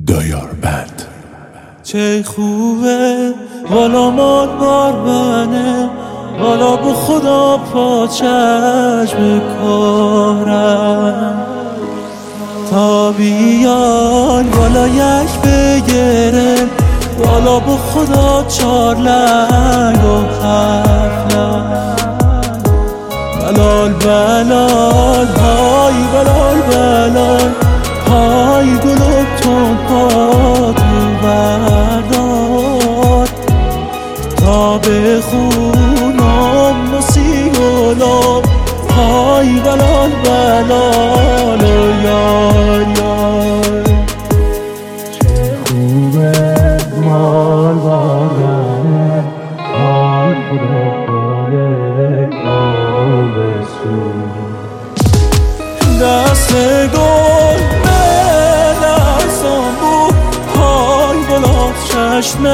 دایار بند. چه خوبه والا مال بار منه، والا به خدا پاچش بکارم تا بیان والا یک بگیرم، والا به خدا 4 لنگ و 7 لنگ. بلال بلال های بلال بلال های گلوب تون پاتو بردار تا بخونم موسیقلاب های بلال بلال و یار یار. چه خوبه مال بارنه های خدا باله آبسون دست گل به دستم بود های بلاد چشم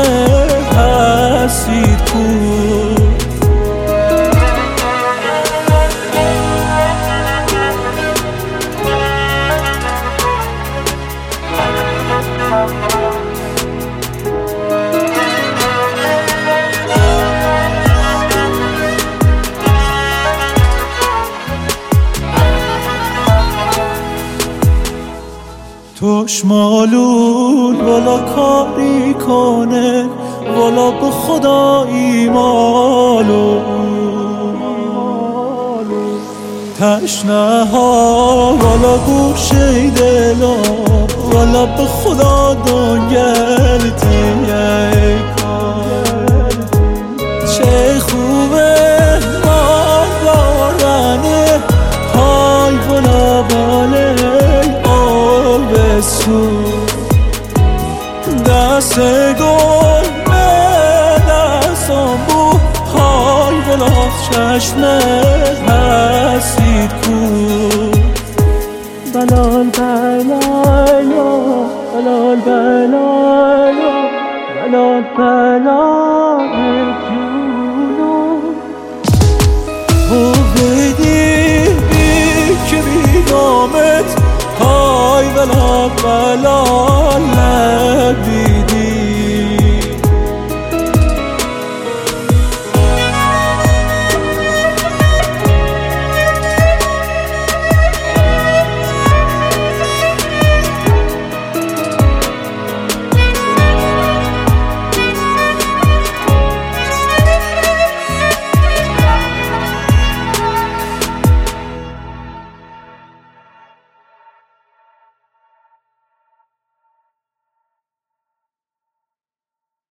حسید بود. توش مالون والا کاری کنه، والا به خدا ایمالو تشنه ها والا گوشه دلا، والا به خدا دنگل تیه کار. چه خوبه مال بارنه های والا باله دست گل به دستم بود های بلاد چشم حسید کود. بلال بلال بلال بلال بلال بلال جونم او بدی که بینامت های بلال بلال